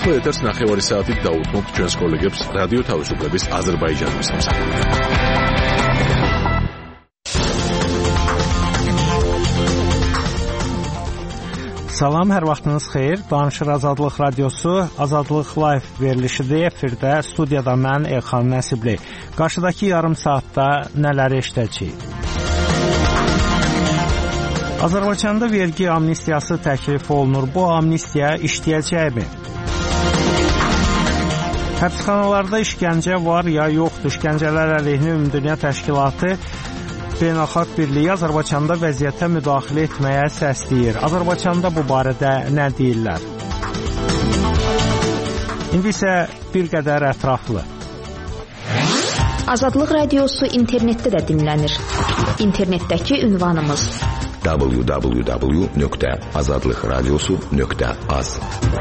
ახლა ეთერს 9 საათით დაუთმობთ ჩვენს კოლეგებს რადიო თავისუფლების აზერბაიჯანის მსახურიდან. Salam, hər vaxtınız xeyir. Danışır Azadlıq Radiosu, Azadlıq Live verilişidir. Efirdə studiyada mən Elxan Nəsibli. Qarşıdakı yarım saatda nələr eşidəcəyik? Azərbaycanda vergi amnistiyası təklif olunur. Bu amnistiya işləyəcəkmi? Həbsxanalarda işgəncə var ya yoxdur? İşgəncələr əleyhinə Ümumdünya Təşkilatı Beynəlxalq Birliyi Azərbaycanda vəziyyətə müdaxilə etməyə səsləyir. Azərbaycanda bu barədə nə deyirlər? İndi isə bir qədər ətraflı. Azadlıq Radiosu internetdə də dinlənir. İnternetdəki ünvanımız www.azadlıqradiosu.az.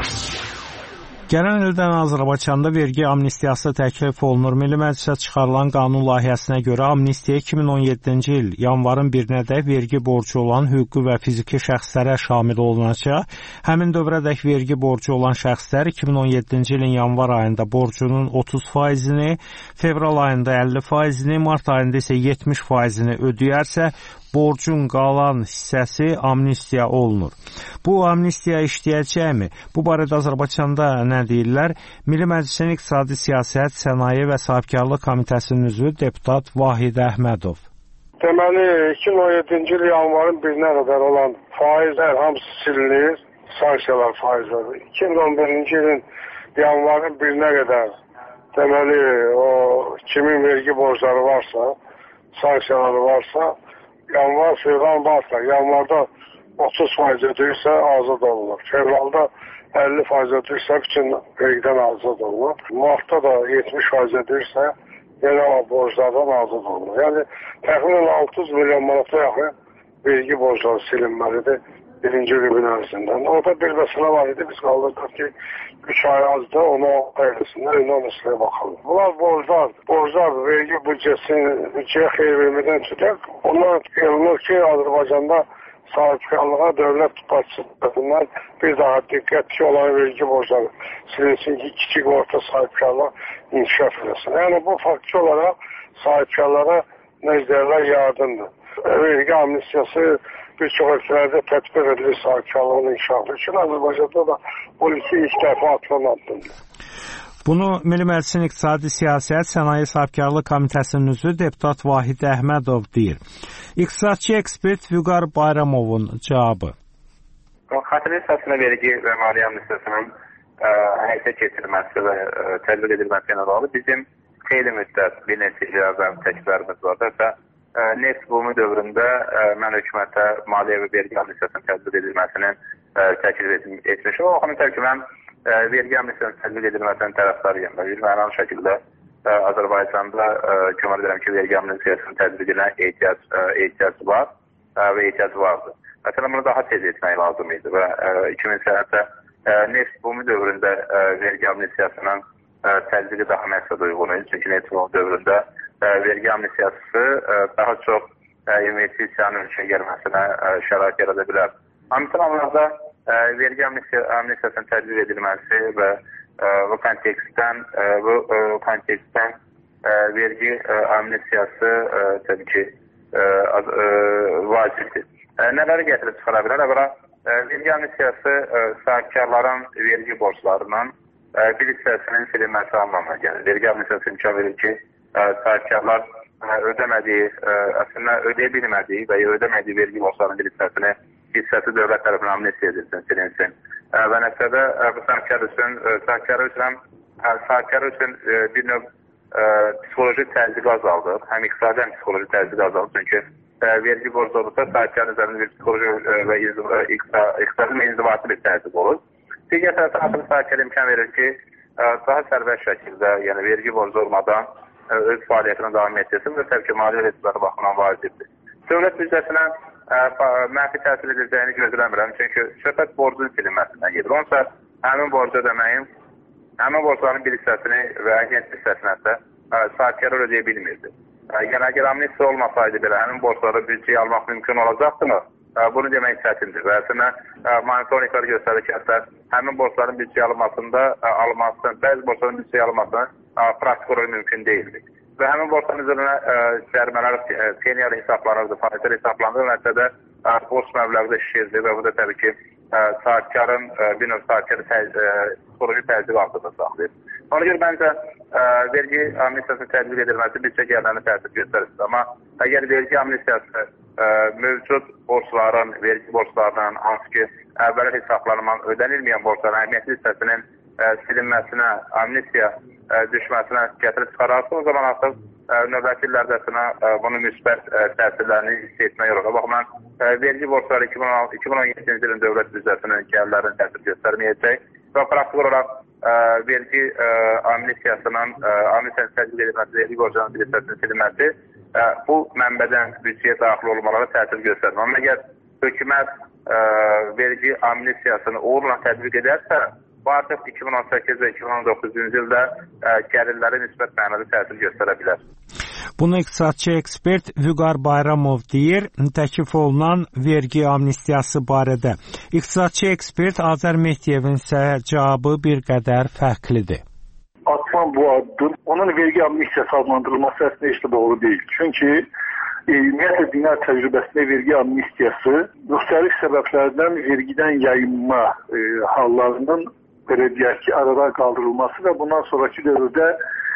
Gələn ildən Azərbaycanda vergi amnistiyası təklif olunur. Milli Məclisə çıxarılan qanun layihəsinə görə amnistiya 2017-ci il yanvarın 1-nədək vergi borcu olan hüquqi və fiziki şəxslərə şamil olunacaq. Həmin dövrədək vergi borcu olan şəxslər 2017-ci ilin yanvar ayında borcunun 30%-ni, fevral ayında 50%-ni, mart ayında isə 70%-ni ödəyərsə, borcun qalan hissəsi amnistiya olunur. Bu amnistiya işləyəcəkmi? Bu barədə Azərbaycanda nə deyirlər? Milli Məclisin İqtisadi Siyasət, Sənaye və Sahibkarlıq Komitəsinin üzvü deputat Vahid Əhmədov. Deməli, 2017-ci il yanvarın 1-nə qədər olan faizlər hamısı silinir, sanksiyalar faizləri. 2011-ci ilin yanvarın 1-nə qədər deməli, o kimin vergi borcları varsa, sanksiyaları varsa, yanvar, fevral varsa, yanvarda 30% ödəyirsə azad olunur. Fevralda 50% ödəyirsə bütün vergidən azad olunur. Martda da 70% ödəyirsə yenə o borclardan azad olunur. Yəni təxminən 600 milyon manata yaxın vergi borcları silinməlidir birinci rübün ərzində. Orada bir məsələ var idi, biz qaldırdıq ki 3 ay azda onu ayırısınlar, indi o məsələyə baxalım. Bunlar borclardır, vergi büdcəyə xeyir vermədən tutaq. Ondan qeylənir ki, Azərbaycanda sahibkarlığa dövlət başçılarından bir daha diqqətli olan vergi borcları silinsin ki, kiçik orta sahibkarlıq inkişaf edilsin. Yəni bu faktiki olaraq sahibkarlara necdərlər yardımdır. Vergi amnistiyası bir çox ölkələrdə tətbiq edilir sahibkarlığın inkişafı üçün. Azərbaycanda da bu ilk dəfə atılan addımdır. Bunu Milli Məclisin İqtisadi Siyasət, Sənaye Sahibkarlıq Komitəsinin üzvü deputat Vahid Əhmədov deyir. İqtisadçı ekspert Vüqar Bayramovun cavabı. Xatirə əsasına vergi və maliyyə amnistiyasının həyata keçirilməsi və tətbiq edilməsi ilə bağlı bizim xeyli müddət bir neçə icazə təkliflərimiz vardır və neft bumu dövründə mən hökumətə maliyyə və vergi amnistiyasının tətbiq edilməsinin təklif etmişim. O baxımdan təbii ki, mən vergi amnistiyasının tətbiq edilməsinin tərəfdarıyım və bir mənalı şəkildə Azərbaycanda güman edirəm ki, vergi amnistiyasının tətbiqinə ehtiyac var və ehtiyac vardır. Məsələn, bunu daha tez etmək lazım idi və 2000 sənətdə neft bumu dövründə vergi amnistiyasının tətbiqi daha məqsəd uyğun idi. Çünki neft bumu dövründə vergi amnistiyası daha çox investisiyanın ölkəyə gəlməsinə şərait yarada bilər. Həmçinin anlarda vergi amnistiyasının tətbiq edilməsi və bu kontekstdən vergi amnistiyası təbii ki vacibdir. Nələri gətirib çıxara bilər? Vergi amnistiyası sahibkarların vergi borclarının bir hissəsinin silinməsi anlamına gəlir. Vergi amnistiyası imkan verir ki, sahibkarlar ödəmədiyi, əslində ödəyə bilmədiyi və ya ödəmədiyi vergi borclarının bir hissəsi dövlət tərəfindən amnistiya edilsin, silinsin. Və nəticədə bu sahibkar üçün bir növ psixoloji təzyiqi azaldır. Həm iqtisadi, həm psixoloji təzyiqi azaldır. Çünki vergi borcu olursa sahibkarın üzərində bir psixoloji və iqtisadi və inzibati bir təzyiq olur. Digər tərəfdən sahibkar imkan verir ki, daha sərbəst şəkildə, yəni vergi borcu olmadan öz fəaliyyətini davam etdirsin və təbii ki, maliyyə rəsmiləri baxımından vacibdir. Dövlət büdcəsinə mənfi təsir edəcəyini gözləmirəm, çünki söhbət borcun silinməsindən gedir. Onsa həmin borcu ödəməyin, həmin borcların bir hissəsini və əgənt hissəsini hətta sahibkarlar ödəyə bilmirdi. Yəni, əgər amnistiya olmasaydı belə həmin borcları büdcəyə almaq mümkün olacaqdımı? bunu demək çətindir. Və əslində monitoringlər göstərir ki, hətta həmin borcların büdcəyə alınmasında bəzi borcların büdcəyə alınmasına praktik olaraq mümkün deyildir. Və həmin borcların üzərinə cərimələr penial hesablanırdı, faizlər hesablanırdı və nəticədə borc məbləği də şişirdi və bu da təbii ki, sahibkarın bir növ sahibkarı psixoloji təzyiq altında saxlayır. Ona görə məncə vergi amnistiyasının tətbiq edilməsi büdcə gəlirlərini təsir göstərir. Amma əgər vergi amnistiyası mövcud borcların, vergi borclarının, hansı ki, əvvəl hesablanılan ödənilməyən borcların əhəmiyyətli hissəsinin silinməsinə, amnistiya düşməsinə gətirib çıxararsa, o zaman artıq növbəti illərdə bunun müsbət təsirlərini hiss etmək olur. O baxımdan vergi borcları 2017-ci ilin dövlət büdcəsinin gəlirlərini təsir göstərməyəcək və praktik olaraq vergi amnistiyasının tətbiq edilməsi, vergi borclarının bir hissəsinin silinməsi bu mənbədən büdcəyə daxil olmalara təsir göstərmir. Amma əgər hökumət vergi amnistiyasını uğurla tətbiq edərsə, bu artıq 2018 və 2019-cu ildə gəlirləri nisbət mənada təsir göstərə bilər. Bunu iqtisadçı ekspert Vüqar Bayramov deyir, təklif olunan vergi amnistiyası barədə. İqtisadçı ekspert Azər Mehdiyevin isə cavabı bir qədər fərqlidir. Atılan bu addım, onun vergi amnistiyası adlandırılması əslində heç də doğru deyil. Çünki ümumiyyətlə dünya təcrübəsində vergi amnistiyası müxtəlif səbəblərdən vergidən yayınma hallarının belə deyək ki, aradan qaldırılması və bundan sonraki dövrdə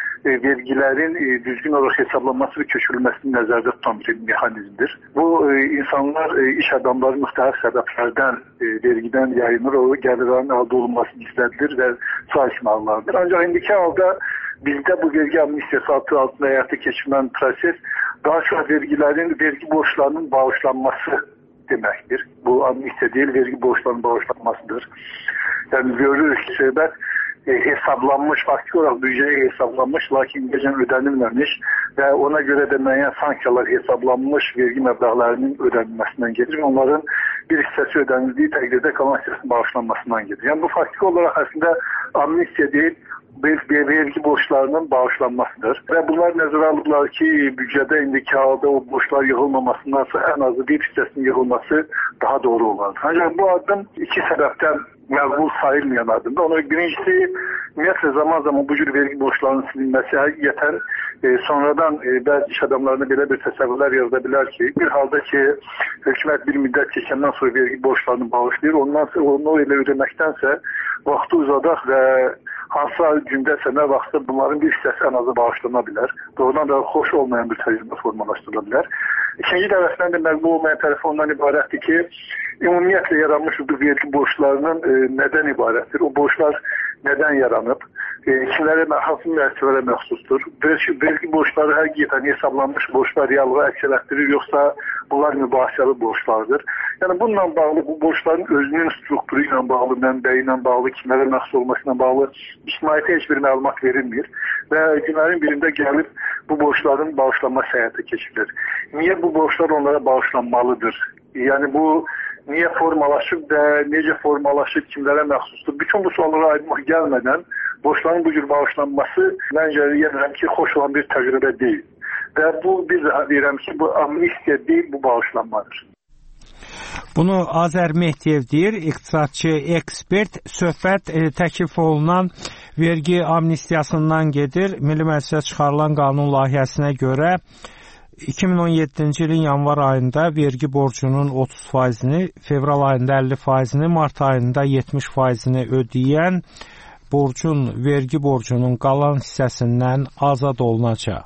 vergilərin düzgün olaraq hesablanması və köçürülməsini nəzərdə tutan bir mexanizmdir. Bu, insanlar, iş adamları müxtəlif səbəblərdən vergidən yayınır, o gəlirlərin əldə olunması gizlədilir və çalışmalılardır. Ancaq indiki halda bizdə bu vergi amnistiyası adı altında həyata keçirilən proses daha çox vergi borçlarının bağışlanması deməkdir. Bu amnistiya deyil, vergi borçlarının bağışlanmasıdır. Yəni görürük ki, söhbət hesablanmış, faktiki olaraq büdcəyə hesablanmış, lakin gecən ödənilməmiş və ona görə də müəyyən sanksiyalar hesablanmış vergi məbləğlərinin ödənilməsindən gedir. Onların bir hissəsi ödənildiyi təqdirdə qalan hissəsinin bağışlanmasından gedir. Yəni bu faktiki olaraq əslində amnistiya deyil, vergi borçlarının bağışlanmasıdır. Və bunlar nəzərə alırlar ki, büdcədə indiki halda o borçlar yığılmamasındansa ən azı bir hissəsinin yığılması daha doğru olar. Ancaq bu addım iki səbəbdən məqbul sayılmayan addımdır. Ona birincisi, ümumiyyətlə zaman bu cür vergi borçlarının silinməsi həqiqətən sonradan bəzi iş adamlarına belə bir təsəvvürlər yarada bilər ki, bir halda ki, hökumət bir müddət keçəndən sonra vergi borçlarını bağışlayır, ondan sonra onu elə ödəməkdənsə vaxtı uzadaq və hansısa gündəsə nə vaxtda bunların bir hissəsi ən azı bağışlana bilər. Doğrudan da xoş olmayan bir təcrübə formalaşdırıla bilər. İkinci tərəfdən də məqbul olmayan tərəf ondan ibarətdir ki, ümumiyyətlə yaranmış bu vergi borçlarının nədən ibarətdir? O borçlar nədən yaranıb? Kimlərə, hansı müəssisələrə məxsusdur? Vergi borçları həqiqətən hesablanmış borçlar reallığa əks etdirir, yoxsa bunlar mübahisəli borçlardır? Yəni bununla bağlı, bu borçların özünün strukturu ilə bağlı, mənbəyi ilə bağlı, kimlərə məxsus olması ilə bağlı ictimaiyyətə heç bir məlumat verilmir və günlərin birində gəlib bu borçların bağışlanması həyata keçirilir. Niyə bu borçlar onlara bağışlanmalıdır? Yəni bu niyə formalaşıb və necə formalaşıb, kimlərə məxsusdur? Bütün bu suallara aydınlıq gəlmədən borçların bu cür bağışlanması məncə deyirəm ki, xoş olan bir təcrübə deyil. Və bu bir daha deyirəm ki, bu amnistiya deyil, bu bağışlanmadır. Bunu Azər Mehdiyev deyir, iqtisadçı ekspert. Söhbət təklif olunan vergi amnistiyasından gedir. Milli Məclisə çıxarılan qanun layihəsinə görə 2017-ci ilin yanvar ayında vergi borcunun 30%-ni, fevral ayında 50%-ni, mart ayında 70%-ni ödəyən vergi borcunun qalan hissəsindən azad olunacaq.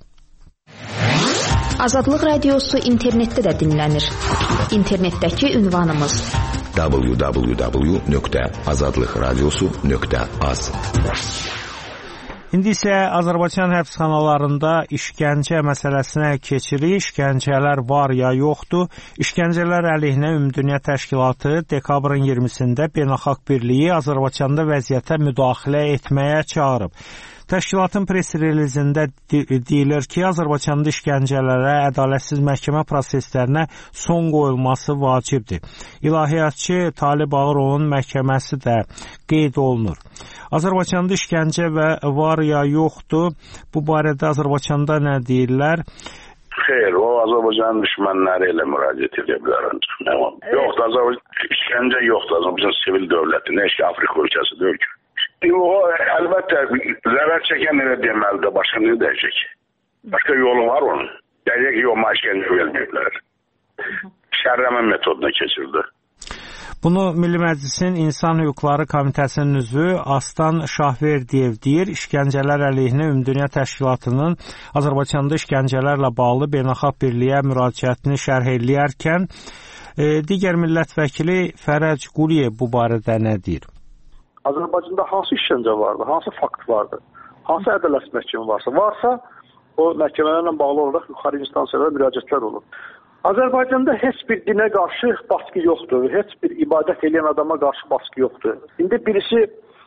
Azadlıq Radiosu internetdə də dinlənir. İnternetdəki ünvanımız www.azadlıqradiosu.az. İndi isə Azərbaycan həbsxanalarında işgəncə məsələsinə keçirik. İşgəncələr var ya yoxdur? İşgəncələr əleyhinə Ümumdünya Təşkilatı dekabrın 20-sində Beynəlxalq Birliyi Azərbaycanda vəziyyətə müdaxilə etməyə çağırıb. Təşkilatın press relizində deyilir ki, Azərbaycanda işgəncələrə, ədalətsiz məhkəmə proseslərinə son qoyulması vacibdir. İlahiyyatçı Talib Ağırovun məhkəməsi də qeyd olunur. Azərbaycanda işgəncə var ya yoxdur? Bu barədə Azərbaycanda nə deyirlər? Xeyr, o Azərbaycan düşmənləri ilə müraciət edə bilər ancaq. Yoxdur, Azərbaycan işgəncə yoxdur. Azərbaycan sivil dövləti, nə ki Afrika ölkəsi deyil ki. O əlbəttə zərər çəkən elə deməlidir, başqa nə deyəcək? Başqa yolu var onun. Deyəcək ki, yox, işgəncə verməyiblər. Şərrəmə metoduna keçirdi. Bunu Milli Məclisin İnsan Hüquqları Komitəsinin üzvü Aslan Şahverdiyev deyir. İşgəncələr əleyhinə Ümumdünya Təşkilatının Azərbaycanda işgəncələrlə bağlı beynəlxalq birliyə müraciətini şərh eləyərkən digər millət vəkili Fərəc Quliyev bu barədə nə deyir? Azərbaycanda hansı işgəncə vardı, hansı fakt vardı, hansı ədalət məhkəmə varsa, o məhkəmələrlə bağlı olaraq yuxarı instansiyalara müraciətlər olur. Azərbaycanda heç bir dinə qarşı baskı yoxdur, heç bir ibadət edən adama qarşı baskı yoxdur. İndi birisi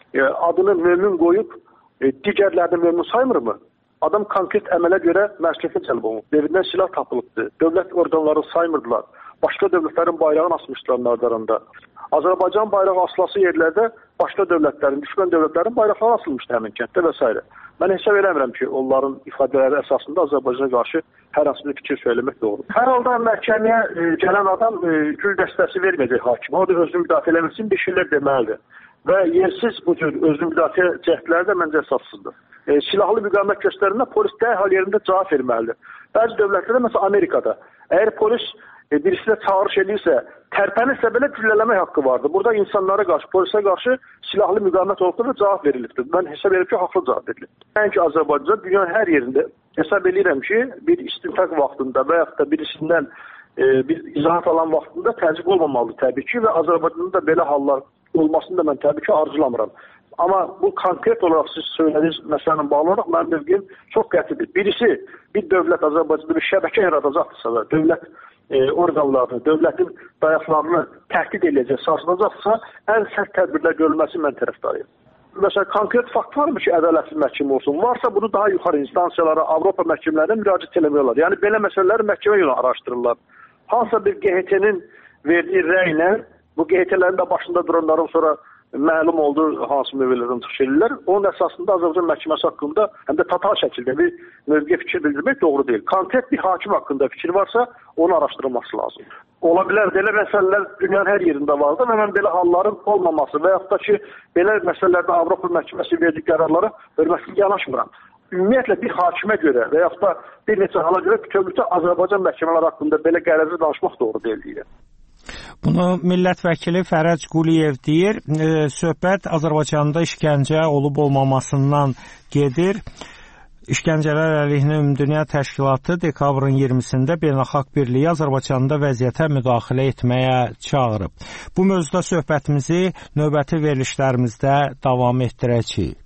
adını mömin qoyub, digərlərini mömin saymırmı? Adam konkret əmələ görə məsuliyyətə cəlb olunub, evindən silah tapılıbdır, dövlət orqanları saymırdılar, başqa dövlətlərin bayrağını asmışdılar nazarında. Azərbaycan bayrağı asılası yerlərdə başqa dövlətlərin, düşmən dövlətlərin bayraqları asılmışdı həmin kənddə və s. Mən hesab eləmirəm ki, onların ifadələri əsasında Azərbaycana qarşı hər hansı bir fikir söyləmək doğrudur. Hər halda məhkəməyə gələn adam gül dəstəsi verməyəcək hakim. O da özünü müdafiə eləmək üçün bir şeylər deməlidir. Və yersiz bu cür özünü müdafiə cəhdləri də məncə əsassızdır. Silahlı müqavimət göstərəndə polis dərhal yerində cavab verməlidir. Bəzi dövlətlərdə, məsələn Amerikada, əgər polis birisinə çağırış edirsə, tərpənirsə belə güllələmək haqqı vardır. Burada insanlara qarşı, polisə qarşı silahlı müqavimət olubdur və cavab verilibdir. Mən hesab edirəm ki, haqlı cavab verilibdir. Nəinki Azərbaycan, dünyanın hər yerində hesab edirəm ki, bir istintaq vaxtında və yaxud da birisindən bir izahat alan vaxtında təzyiq olmamalıdır təbii ki və Azərbaycanda da belə hallar olmasını da mən təbii ki arzulamıram. Amma bu konkret olaraq siz söylədiyiniz məsələlə bağlı olaraq mənim mövqeyim çox qətidir. Birisi, bir dövlət Azərbaycanda bir şəbəkə yaradacaqdırsa və dövlət orqanlarını, dövlətin dayaqlarını təhdid edəcək, sarsılacaqsa, ən sərt tədbirlər görülməsi mən tərəfdarıyım. Məsələn, konkret fakt varmı ki, ədalətli məhkəmə olsun? Varsa bunu daha yuxarı instansiyalara, Avropa məhkəmələrinə müraciət eləmək. Yəni, belə məsələləri məhkəmə yolu araşdırırlar. Hansısa bir QHT-nin verdiyi rəylə, bu QHT-lərin də başında duranların sonra məlum oldu hansı mövqelərdən çıxış edirlər. Onun əsasında Azərbaycan məhkəməsi haqqında həm də total şəkildə bir mövqe fikir bildirmək doğru deyil. Konkret bir hakim haqqında fikir varsa, onu araşdırılması lazım. Ola bilər, belə məsələlər dünyanın hər yerində vardır və mən belə halların olmaması və yaxud da ki, belə məsələlərdə Avropa məhkəməsi verdiyi qərarlara hörmətli yanaşmıram. Ümumiyyətlə bir hakimə görə və yaxud da bir neçə hala görə bütövlükdə Azərbaycan məhkəmələri haqqında belə qərarı danışmaq doğru deyil deyirəm. Bunu millət vəkili Fərəc Quliyev deyir. Söhbət Azərbaycanda işgəncə olub-olmamasından gedir. İşgəncələr əleyhinə Ümumdünya Təşkilatı dekabrın 20-sində beynəlxalq birliyi Azərbaycanda vəziyyətə müdaxilə etməyə çağırıb. Bu mövzuda söhbətimizi növbəti verilişlərimizdə davam etdirəcəyik.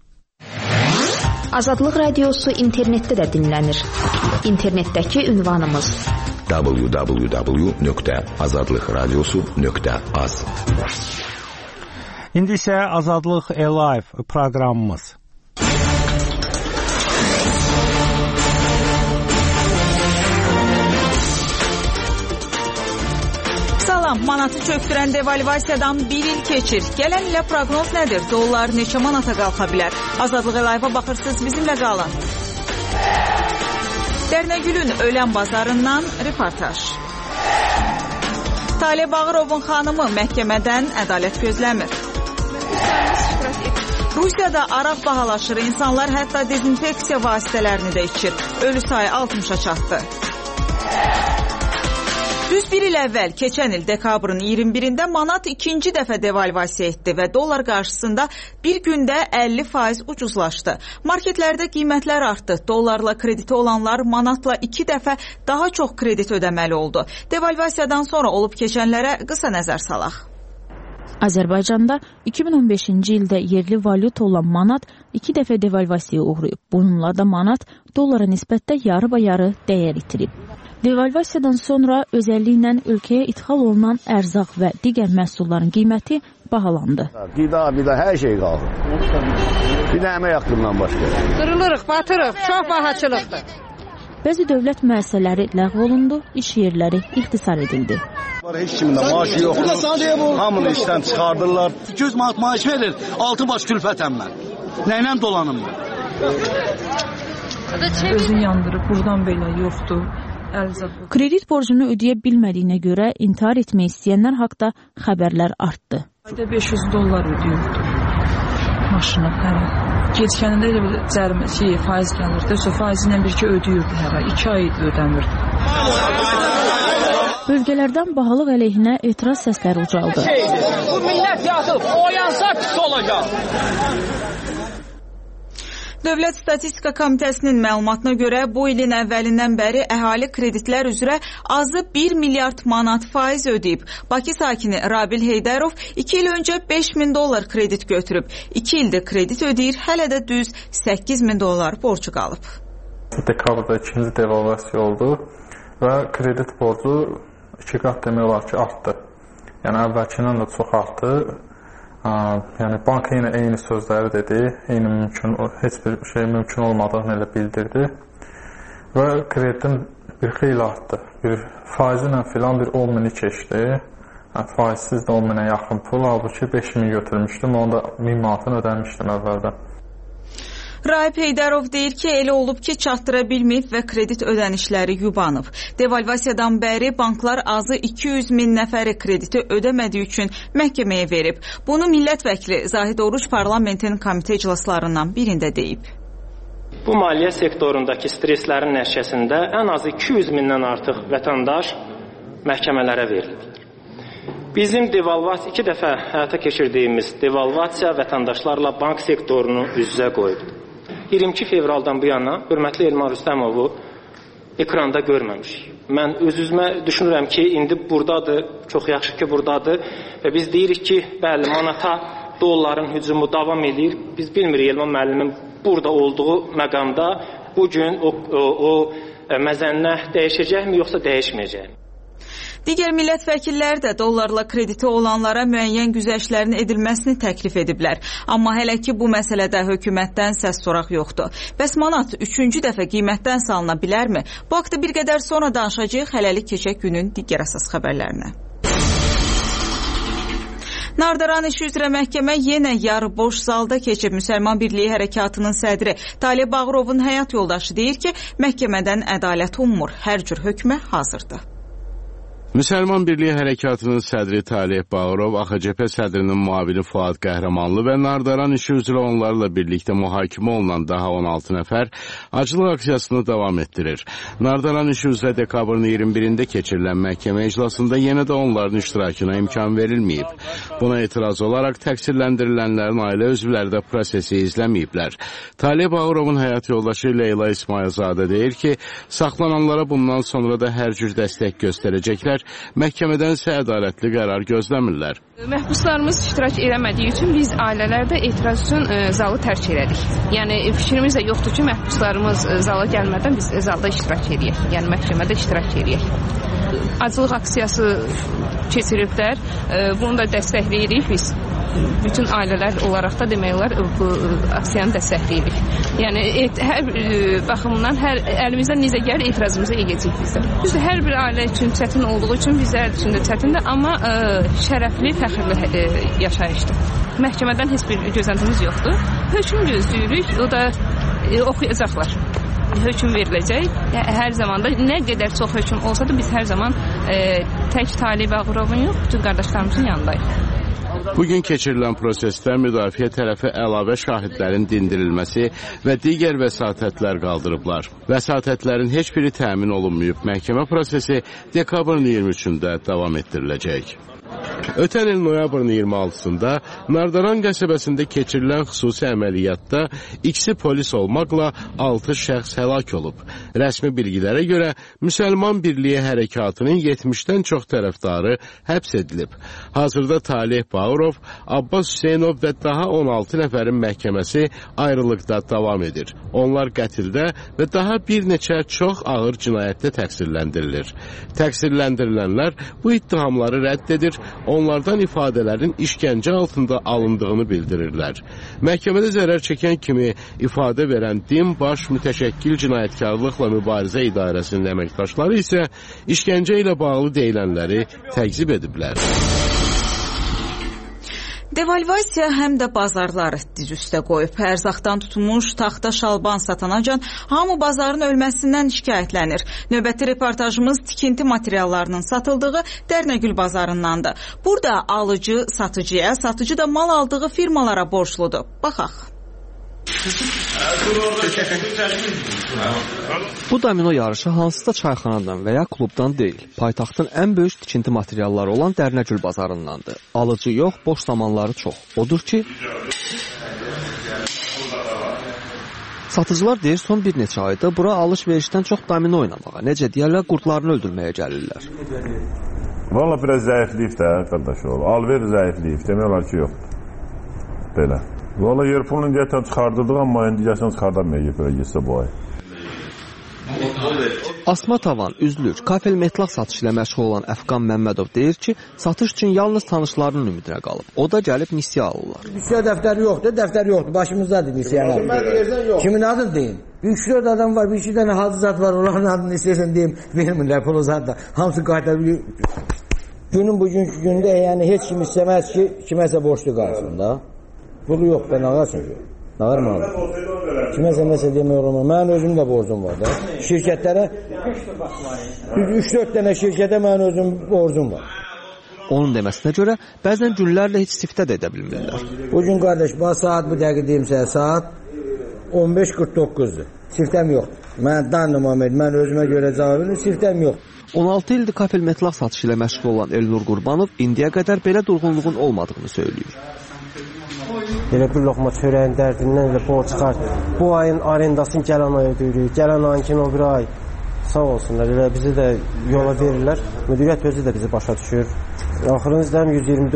Azadlıq Radiosu internetdə də dinlənir. İnternetdəki ünvanımız www.azadlıqradiosu.az. İndi isə Azadlıq Live proqramımız. Salam, manatı çöktürən devalvasiyadan bir il keçir. Gələn ilə proqnoz nədir? Dollar neçə manata qalxa bilər? Azadlıq Live-a baxırsınız, bizimlə qalın. Dərnəgülün ölən bazarından reportaj. Talib Bağırovun xanımı məhkəmədən ədalət gözləmir. Rusiyada araq bahalaşır, insanlar hətta dezinfeksiya vasitələrini də içir. Ölü sayı 60-a çatdı. Düz bir il əvvəl, keçən il dekabrın 21-də manat ikinci dəfə devalvasiya etdi və dollar qarşısında bir gündə 50% ucuzlaşdı. Marketlərdə qiymətlər artdı. Dollarla krediti olanlar manatla 2 dəfə daha çox kredit ödəməli oldu. Devalvasiyadan sonra olub keçənlərə qısa nəzər salaq. Azərbaycanda 2015-ci ildə yerli valyuta olan manat 2 dəfə devalvasiyaya uğrayıb. Bununla da manat dollara nisbətdə yarı-bayarı dəyər itirib. Devalvasiyadan sonra özəlliklə ölkəyə ixal olunan ərzaq və digər məhsulların qiyməti bahalandı. Qida, hər şey qaldı. Bir də əmək haqqından başqa. Qırılırıq, batırıq, çox bahaçılıqdır. Bəzi dövlət müəssisələri ləğv olundu, iş yerləri ixtisar edildi. Heç kimin də maaşı yoxdur. Hamını işdən çıxardırlar. 200 manat maaş verir, 6 baş külfətəm mən. Nəylə dolanım mən? Özün yandırıb, buradan belə yoxdur. Kredit borcunu ödəyə bilmədiyinə görə intihar etmək istəyənlər haqda xəbərlər artdı. Ayda $500 ödəyirdi maşına. Gecikəndə elə bir cərimə faiz gəlirdi. Faizi ilə birlikdə ödəyirdi hər ay. 2 ay ödəmirdi. Bölgələrdən bahalıq əleyhinə etiraz səsləri ucaldı. Bu millət yatıb, oyansa pis olacaq. Dövlət Statistika Komitəsinin məlumatına görə bu ilin əvvəlindən bəri əhali kreditlər üzrə azı 1 milyard manat faiz ödəyib. Bakı sakini Rabil Heydərov 2 il öncə $5.000 kredit götürüb. 2 ildir kredit ödəyir, hələ də düz $8.000 borcu qalıb. Dekabrda ikinci devalvasiya oldu və kredit borcu 2 qat demək olar ki, artdı. Yəni əvvəlkindən də çox artdı. Yəni bank yenə eyni sözləri dedi, heç bir şey mümkün olmadığını elə bildirdi və kreditin bir xeyli artdı. Bir faizi ilə filan bir 10.000'i keçdi. Faizsiz də 10.000'ə yaxın pul, halbuki 5.000 götürmüşdüm, onu da 1000 manatını ödəmişdim əvvəldən. Raib Heydərov deyir ki, elə olub ki, çatdıra bilməyib və kredit ödənişləri yubanıb. Devalvasiyadan bəri banklar azı 200.000 nəfəri krediti ödəmədiyi üçün məhkəməyə verib. Bunu millət vəkili Zahid Oruç parlamentin komitə iclaslarından birində deyib. Bu maliyyə sektorundakı streslərin nəticəsində ən azı 200.000-dən artıq vətəndaş məhkəmələrə verilir. Bizim 2 dəfə həyata keçirdiyimiz devalvasiya vətəndaşlarla bank sektorunu üz-üzə qoyub. 22 fevraldan bu yana hörmətli Elmar Rüstəmovu ekranda görməmişik. Mən öz-özümə düşünürəm ki, indi buradadır, çox yaxşı ki buradadır və biz deyirik ki, bəli, manata dolların hücumu davam edir. Biz bilmirik Elmar müəllimin burada olduğu məqamda bugün o məzənnə dəyişəcəkmi, yoxsa dəyişməyəcəkmi? Digər millət vəkilləri də dollarla krediti olanlara müəyyən güzəştlərin edilməsini təklif ediblər. Amma hələ ki bu məsələdə hökumətdən səs soraq yoxdur. Bəs manat 3-cü dəfə qiymətdən salına bilərmi? Bu haqda bir qədər sonra danışacağıq, hələlik keçək günün digər əsas xəbərlərinə. Nardaran işi üzrə məhkəmə yenə yarı boş zalda keçib. Müsəlman Birliyi Hərəkatının sədri Talib Bağırovun həyat yoldaşı deyir ki, məhkəmədən ədalət ummur, hər cür hökmə hazırdır. Müsəlman Birliyi Hərəkatının sədri Talib Bağırov, AXCP sədrinin müavini Fuad Qəhrəmanlı və Nardaran işi üzrə onlarla birlikdə mühakimə olunan daha 16 nəfər aclıq aksiyasını davam etdirir. Nardaran işi üzrə dekabrın 21-də keçirilən məhkəmə iclasında yenə də onların iştirakına imkan verilməyib. Buna etiraz olaraq təqsirləndirilənlərin ailə üzvləri də prosesi izləməyiblər. Talib Bağırovun həyat yoldaşı Leyla İsmailzadə deyir ki, saxlananlara bundan sonra da hər cür dəstək göstərəcəklər, məhkəmədən isə ədalətli qərar gözləmirlər. Məhbuslarımız iştirak eləmədiyi üçün biz ailələrdə etiraz üçün zalı tərk elədik. Yəni fikrimiz də yoxdur ki, məhbuslarımız zala gəlmədən biz zalda iştirak edək. Yəni məhkəmədə iştirak edək. Aclıq aksiyası keçiriblər. Bunu da dəstəkləyirik biz. Bütün ailələr olaraq da demək olar bu aksiyanı dəstəkləyirik. Yəni hər baxımdan əlimizdən necə gəlir etirazımızı edəcəyik biz də. Düzdür, hər bir ailə üçün çətin olduğu üçün bizlər üçün də çətindir, amma şərəfli, fəxrli yaşayışdır. Məhkəmədən heç bir gözləntimiz yoxdur. Hökm gözləyirik, o da oxuyacaqlar. Hökm veriləcək. Hər zaman da nə qədər çox hökm olsa da biz hər zaman tək Talib Bağırovun yox, bütün qardaşlarımızın yanındayıq. Bugün keçirilən prosesdə müdafiə tərəfi əlavə şahidlərin dindirilməsi və digər vəsatətlər qaldırıblar. Vəsatətlərin heç biri təmin olunmayıb. Məhkəmə prosesi dekabrın 23-də davam etdiriləcək. Ötən il noyabrın 26-sında Nardaran qəsəbəsində keçirilən xüsusi əməliyyatda ikisi polis olmaqla 6 şəxs həlak olub. Rəsmi bilgilərə görə Müsəlman Birliyi Hərəkatının 70-dən çox tərəfdarı həbs edilib. Hazırda Talib Bağırov, Abbas Hüseynov və daha 16 nəfərin məhkəməsi ayrılıqda davam edir. Onlar qətildə və daha bir neçə çox ağır cinayətdə təqsirləndirilir. Təqsirləndirilənlər bu ittihamları rədd edir, onlardan ifadələrin işgəncə altında alındığını bildirirlər. Məhkəmədə zərər çəkən kimi ifadə verən DİM Baş Mütəşəkkil Cinayətkarlıqla Mübarizə İdarəsinin əməkdaşları isə işgəncə ilə bağlı deyilənləri təqzib ediblər. Devalvasiya həm də bazarları diz üstə qoyub. Ərzaqdan tutmuş taxta şalban satanacan hamı bazarın ölməsindən şikayətlənir. Növbəti reportajımız tikinti materiallarının satıldığı Dərnəgül bazarındandır. Burada alıcı satıcıya, satıcı da mal aldığı firmalara borcludur. Baxaq. Bu domino yarışı hansısa çayxanadan və ya klubdan deyil, paytaxtın ən böyük tikinti materialları olan Dərnəgül bazarındandır. Alıcı yox, boş zamanları çox. Odur ki, satıcılar deyir, son bir neçə ayda bura alış-verişdən çox domino oynamağa, necə deyərlər, qurtlarını öldürməyə gəlirlər. Valla biraz zəifliyib də, qardaş oğlu. Alver zəifliyib, demək olar ki, yox. Belə. Valla yer pulunu deyətən çıxardırdıq, amma indigəsini çıxardamayıb belə gitsə bu ay. Asma tavan, üzlük, kafel metlaq satışı ilə məşğul olan Əfqan Məmmədov deyir ki, satış üçün yalnız tanışlarının ümidinə qalıb. O da gəlib nisiyə alırlar. Nisiyə dəftəri yoxdur, başımızdadır nisiyələr. Kimin adını deyim? 3-4 adam var, bir iki dənə hacı zat var, onların adını istəyirsən deyim, vermirlər pulu zat da. Hamısı qaytarır. Günün bugünkü gündə yəni heç kim istəməz ki, kiməsə borçlu qalsın da. Pulu yox, ben ağarsın ki. Ağır mı alır? Kiməsə nəsə demək olmaz. Mənim özüm də borcum var da. Şirkətlərə 3-4 dənə şirkətə mənim özüm borcum var. Onun deməsinə görə bəzən günlərlə heç siftə də edə bilmirlər. Bugün qardaş, saat bu dəqiqə deyim sənə, saat 15:49-dur. Siftəm yoxdur. Mən danımamayım, mən özümə görə cavab verim, siftəm yox. 16 ildir kafel metlaq satışı ilə məşğul olan Elnur Qurbanov indiyə qədər belə durğunluğun olmadığını söyləyir. Elə bir loxma çörəyin dərdindən elə borc çıxar. Bu ayın arendasını gələn ay ödəyirik. Gələn ayın o bir ay. Sağ olsunlar. Elə bizi də yola verirlər. Müdiriyyət özü də bizi başa düşür. Axırıncı izləm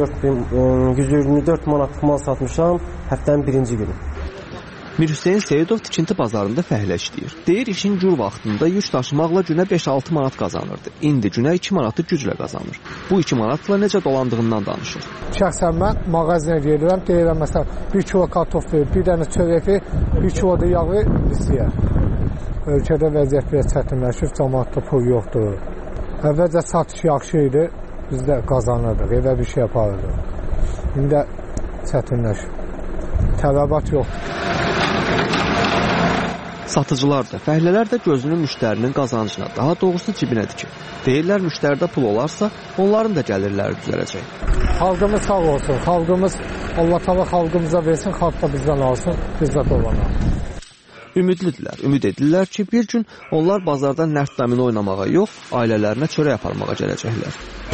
124 manat mal satmışam həftənin birinci günü. Mir Hüseyin Seyidov tikinti bazarında fəhlə işləyir. Deyir, işin gür vaxtında yük daşımaqla günə 5-6 manat qazanırdı. İndi günə 2 manatı güclə qazanır. Bu 2 manatla necə dolandığından danışır. Şəxsən mən mağazinə gedirəm, deyirəm məsələn 1 kilo kartof verir, bir dənə çörək verir, 1 kilo da yağ verir, istəyər. Ölkədə vəziyyət biraz çətinləşir, cəmaatda pul yoxdur. Əvvəlcə satış yaxşı idi, biz də qazanırdıq, evə bir şey yaparırdıq. İndi çətinləşir. Tələbat yoxdur. Satıcılar da, fəhlələr də gözünü müştərinin qazancına, daha doğrusu cibinə dikir. Deyirlər, müştəridə pul olarsa, onların da gəlirləri düzələcək. Xalqımız sağ olsun, xalqımız, Allah təala xalqımıza versin, xalq da bizdən alsın, biz də dolanaq. Ümidlidirlər, ümid edirlər ki, bir gün onlar bazarda nərd domino oynamağa yox, ailələrinə çörək aparmağa gələcəklər.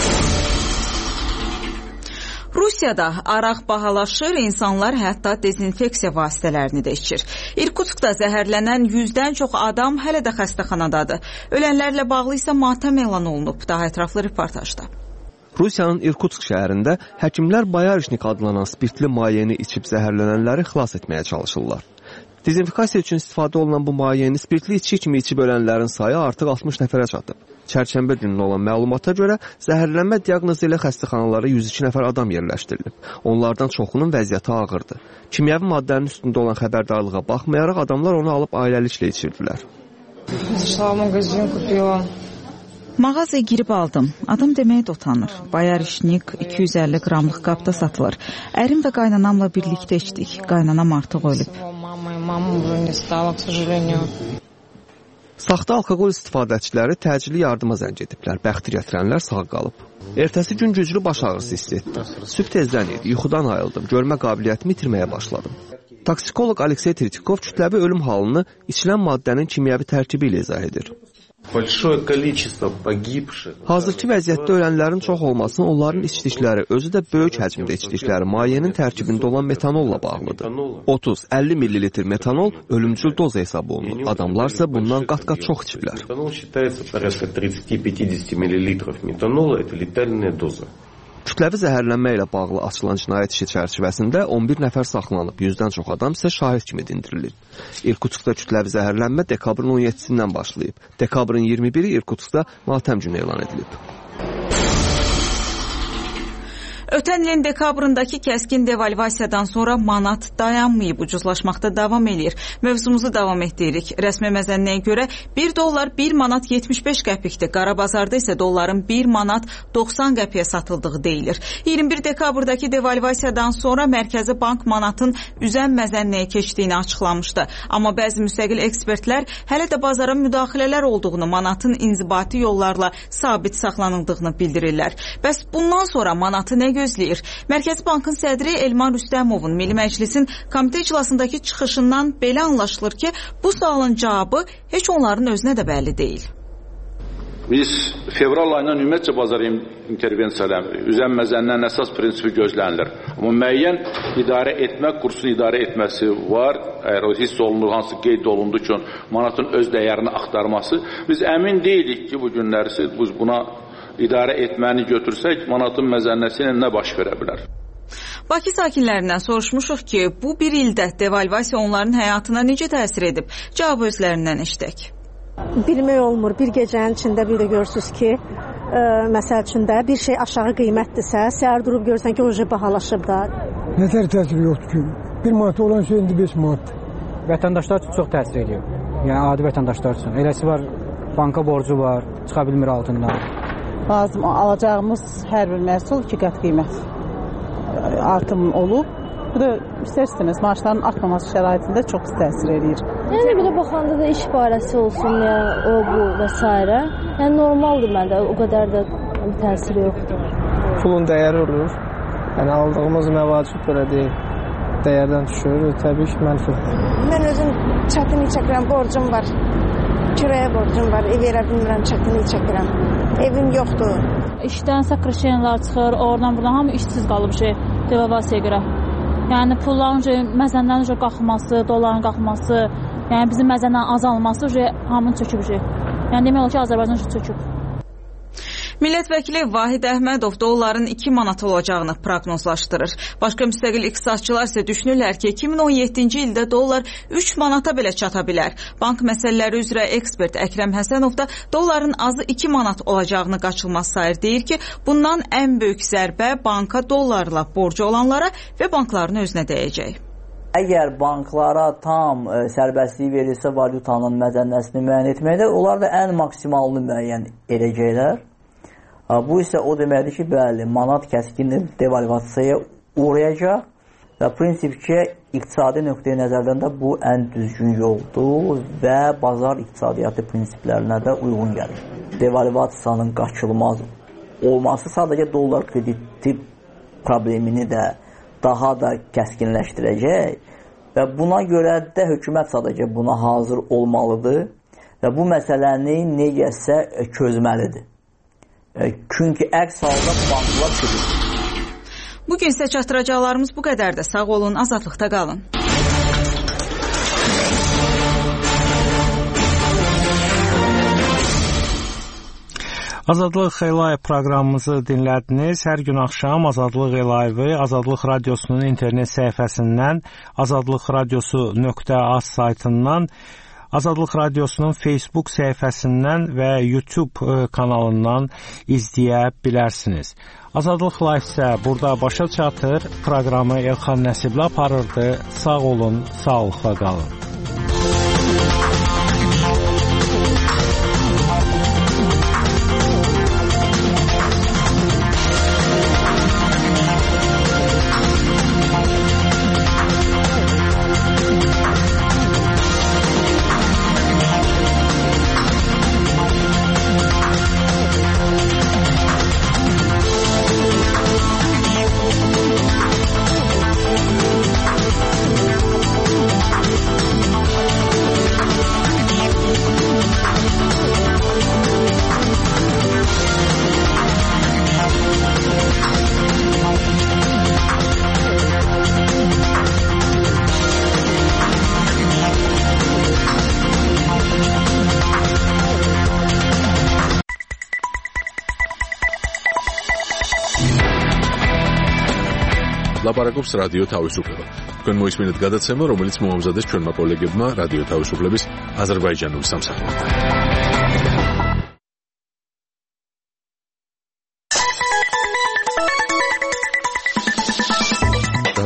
Rusiyada araq bahalaşır, insanlar hətta dezinfeksiya vasitələrini də içir. İrkutskda zəhərlənən 100-dən çox adam hələ də xəstəxanadadır. Ölənlərlə bağlı isə matəm elan olunub. Daha ətraflı reportajda. Rusiyanın İrkutsk şəhərində həkimlər Bayarishnik adlanan spirtli mayeni içib zəhərlənənləri xilas etməyə çalışırlar. Dezinfikasiya üçün istifadə olunan bu mayeni spirtli içki kimi içib ölənlərin sayı artıq 60 nəfərə çatıb. Çərşənbə günü olan məlumata görə zəhərlənmə diaqnozu ilə xəstəxanalara 102 nəfər adam yerləşdirilib. Onlardan çoxunun vəziyyəti ağırdır. Kimyəvi maddənin üstündə olan xəbərdarlığa baxmayaraq adamlar onu alıb ailəliklə içirdilər. Mağazaya girib aldım. Adam deməyə də utanır. Bayarishnik 250 qramlıq qabda satılır. Ərim və qaynanamla birlikdə içdik. Qaynanam artıq ölüb. Saxta alkoqol istifadəçiləri təcili yardıma zəng ediblər. Bəxti gətirənlər sağ qalıb. Ertəsi gün güclü baş ağrısı hiss etdim. Sübh tezdən idi, yuxudan ayıldım, görmə qabiliyyətimi itirməyə başladım. Toksikoloq Aleksey Tritikov kütləvi ölüm halını içilən maddənin kimyəvi tərkibi ilə izah edir. Hazırki vəziyyətdə ölənlərin çox olmasının onların içdikləri, özü də böyük həcmdə içdikləri mayenin tərkibində olan metanolla bağlıdır. 30-50 millilitr metanol ölümcül doza hesab olunur. Adamlarsa bundan qat-qat çox içiblər. Kütləvi zəhərlənmə ilə bağlı açılan cinayət işi çərçivəsində 11 nəfər saxlanıb, 100-dən çox adam isə şahid kimi dindirilir. İrkutskda kütləvi zəhərlənmə dekabrın 17-sindən başlayıb. Dekabrın 21-i İrkutskda matəm günü elan edilib. Ötən ilin dekabrındakı kəskin devalvasiyadan sonra manat dayanmayıb, ucuzlaşmaqda davam edir. Mövzumuzu davam etdiririk. Rəsmi məzənnəyə görə 1 dollar 1 manat 75 qəpikdir. Qara bazarda isə dolların 1 manat 90 qəpiyə satıldığı deyilir. 21 dekabrdakı devalvasiyadan sonra Mərkəzi Bank manatın üzən məzənnəyə keçdiyini açıqlamışdı. Amma bəzi müstəqil ekspertlər hələ də bazara müdaxilələr olduğunu, manatın inzibati yollarla sabit saxlanıldığını bildirirlər. Bəs bundan sonra manatı nə gözləyir? Mərkəzi Bankın sədri Elman Rüstəmovun Milli Məclisin komitə iclasındakı çıxışından belə anlaşılır ki, bu sualın cavabı heç onların özünə də bəlli deyil. Biz fevral ayından ümumiyyətcə bazar intervensiyalar, üzən məzənnənin əsas prinsipi gözlənilir. Amma müəyyən idarə etmək, kursun idarə etməsi var. Əgər o hiss olunur, hansı qeyd olundu ki, manatın öz dəyərini axtarması. Biz əmin deyilik ki, bu günlərisi biz buna idarə etməni götürsək, manatın məzənnəsi ilə nə baş verə bilər? Bakı sakinlərindən soruşmuşuq ki, bu bir ildə devalvasiya onların həyatına necə təsir edib? Cavab özlərindən eşidək. Bilmək olmur. Bir gecənin içində bir də görürsünüz ki, məsəl üçün də bir şey aşağı qiymətdirsə, səhər durub görürsən ki, o bahalaşıb da. Nətər təsiri yoxdur ki? 1 manat olan şey indi 5 manat. Vətəndaşlar üçün çox təsir edir. Yəni adi vətəndaşlar üçün. Eləsi var, banka borcu var, çıxa bilmir altından. Lazım alacağımız hər bir məhsul 2 qat qiymət artım olub. Bu da istərsiniz maaşların artmaması şəraitində çox təsir edir. Yəni belə baxanda da iş barəsi olsun, yəni o bu və s. Yəni normaldır məndə, o qədər də təsiri yoxdur. Pulun dəyəri olur. Yəni aldığımız məvacib belə deyil. Dəyərdən düşür, təbii ki, mənfidir. Mən özüm çətinlik çəkirəm, borcum var. Kürəyə borcum var, ev verə bilmirəm, çətinlik çəkirəm. Evim yoxdur. İşdən sakrışenlər çıxır, oradan buradan hamı işsiz qalıb devalvasiyaya görə. Yəni pulların məzəndən qalxması, dolların qalxması, yəni bizim məzəndən azalması hamını çöküb. Yəni demək olar ki, Azərbaycan çöküb. Millət vəkili Vahid Əhmədov dolların 2 manat olacağını proqnozlaşdırır. Başqa müstəqil iqtisadçılar isə düşünürlər ki, 2017-ci ildə dollar 3 manata belə çata bilər. Bank məsələləri üzrə ekspert Əkrəm Həsənov da dolların azı 2 manat olacağını qaçılmaz sayır. Deyir ki, bundan ən böyük zərbə banka dollarla borcu olanlara və bankların özünə dəyəcək. Əgər banklara tam sərbəstlik verilsə valyutanın məzənnəsini müəyyən etməkdə, onlar da ən maksimalını müəyyən edəcəklər. Bu isə o deməkdir ki, bəli, manat kəskin devalvasiyaya uğrayacaq və prinsip ki, iqtisadi nöqteyi nəzərdən də bu ən düzgün yoldur və bazar iqtisadiyyatı prinsiplərinə də uyğun gəlir. Devalvasiyanın qaçılmaz olması sadəcə dollar krediti problemini də daha da kəskinləşdirəcək və buna görə də hökumət sadəcə buna hazır olmalıdır və bu məsələni necəsə çözməlidir. Çünki əks halda banklar çürür. Bugün sizə çatdıracaqlarımız bu qədərdir. Sağ olun, azadlıqda qalın. Azadlıq Live proqramımızı dinlədiniz. Hər gün axşam Azadlıq Live-ı Azadlıq Radiosunun internet səhifəsindən, azadlıqradiosu.az saytından, Azadlıq Radiosunun Facebook səhifəsindən və YouTube kanalından izləyə bilərsiniz. Azadlıq Live isə burada başa çatır. Proqramı Elxan Nəsibli aparırdı. Sağ olun, sağlıqla qalın. ლაპარაკობს რადიო თავისუფლება. თქვენ მოისმინეთ გადაცემა, რომელიც მოამზადეს ჩვენმა კოლეგებმა რადიო თავისუფლების აზერბაიჯანული სამსახურიდან.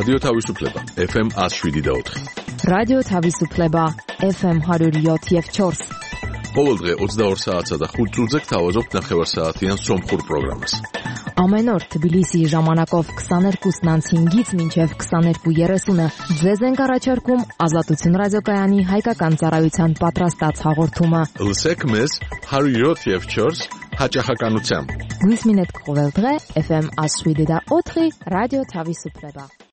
რადიო თავისუფლება FM 107.4. რადიო თავისუფლება FM 107.4. ყოველდღე 22 საათსა და 5 წუთზე გთავაზობთ ნახევარსაათიან სომხურ პროგრამას. Ամեն օր Թբիլիսի ժամանակով 22:05-ից մինչև 22:30-ը ձեզ ենք առաջարկում Ազատություն ռադիոկայանի հայկական ծառայության պատրաստած հաղորդումը։ Լսեք մեզ 107.4 հաճախականությամբ։ Գույս մինետ կողել დღե FM 107.4 ռադիո Թավիսուպլեբա։